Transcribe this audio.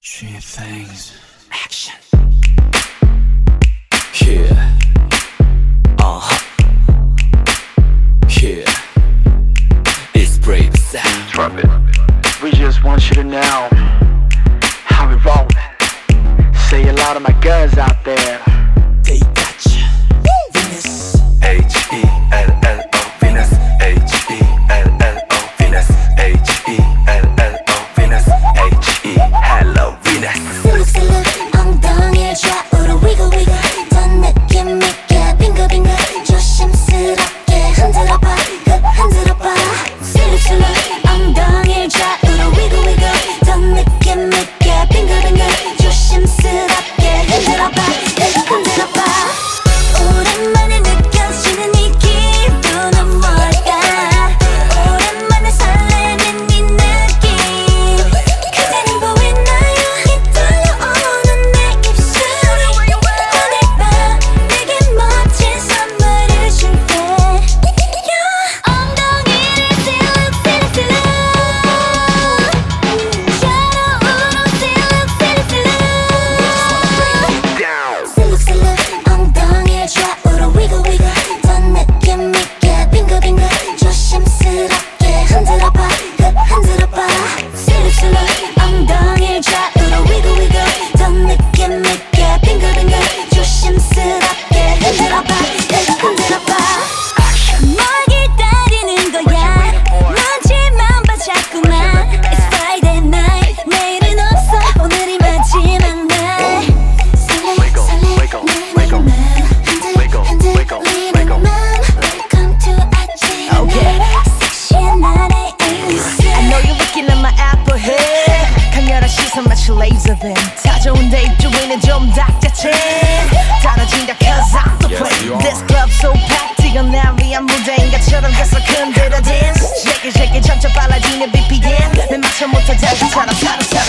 Three things. Action. Yeah. Yeah. It's brave sound. Drop it. We just want you to know how we rollin'. Say a lot of my guys out there. They got ya. Venus. H-E-L-L-O Venus. H-E-L-L-O Venus. H-E-L-L-O Venus. H-E-Hello Venus. 슬룩슬룩 엉덩이를 좌우로 wiggle wiggle 더 느낌 있게 빙글빙글 조심스럽게 흔들어봐 흔들어봐 슬룩슬룩 엉덩이를 좌우로 wiggle wiggle 더 느낌 있게 빙글빙글 조심스럽게 흔들어봐 흔들어봐 오랜만에 느껴지는 이 기분은 뭘까 오랜만에 설레는 이 느낌 그대는 보이나요 이 떨려오는 내 입술이 오늘 밤 내게 멋진 선물을 줄게 엉덩이를 슬룩슬룩슬룩 샤로우로 슬룩슬룩슬룩 슬룩슬룩 엉덩이를 좌우로 wiggle wiggle 더 느낌 있게 빙글빙글 조심스럽게 흔들어봐 흔들어봐 슬룩슬룩 엉덩이를 좌우로 wiggle wiggle 더 느낌 있게 빙글빙글 조심스럽게 흔들어봐 흔들어봐 뭘 기다리는 거야 눈치만 봐 자꾸만 It's Friday night 내일은 없어 오늘이 마지막 날 Wiggle, wiggle, wiggle. Wiggle, wiggle, wiggle. Welcome to 아침 섹시한 나의 일상 I know you're looking at my apple head 강렬한 시선 마치 laser beam 다져온 내 입주인은 좀 닥자친 떨어진다 cause I'm the queen This club so packed 이건 날 위한 무대인 것처럼 계속 흔들어 dance Shake it shake it 점점 빨라지는 BPM 내 맞춰 못한 장기처럼 타로타